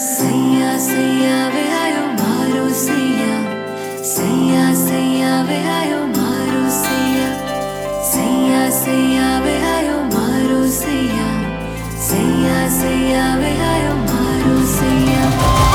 सैया सैया वे आयो मारो सैया, सैया सैया वे आयो मारो सैया, सैया सैया वे आयो मारो सैया, सैया सैया वे आयो मारो सैया।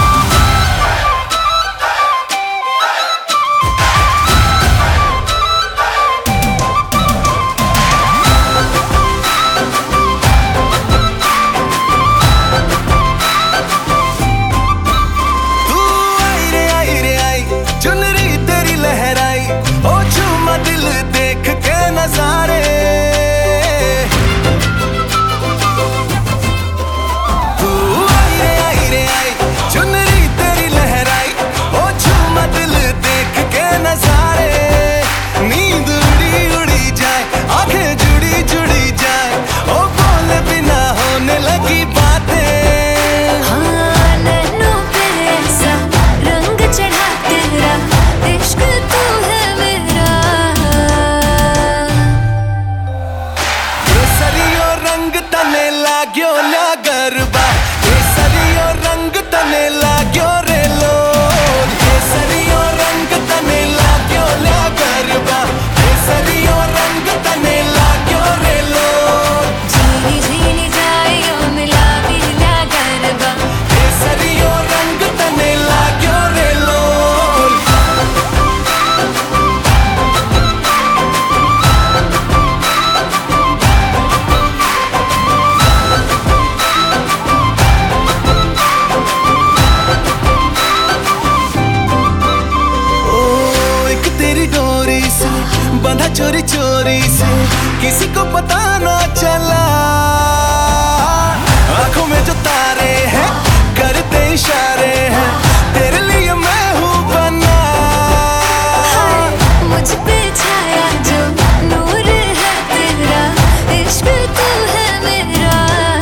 लाग्यो ल्या गरबा केसरियो रंग तने लाग्यो रे लोल, केसरियो रंग तने लाग्यो ल्या गरबा, केसरियो रंग तने लाग्यो रे लोल। झीली झीली जाइयो मिलावी ल्या गरबा, केसरियो रंग तने लाग्यो रे लोल। बंधा चोरी चोरी से किसी को पता ना चला, आंखों में जो तारे हैं करते इशारे हैं, तेरे लिए मैं हूँ बना। मुझ पे छाया जो नूर है तेरा, इश्क तू है मेरा।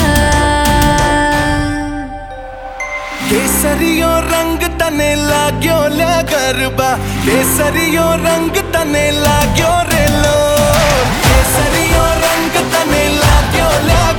केसरियो रंग तने लाग्यो ल्या गरबा, केसरियो रंग तने लाग्यो रे लोल, केसरियो रंग तने लाग्यो ल्या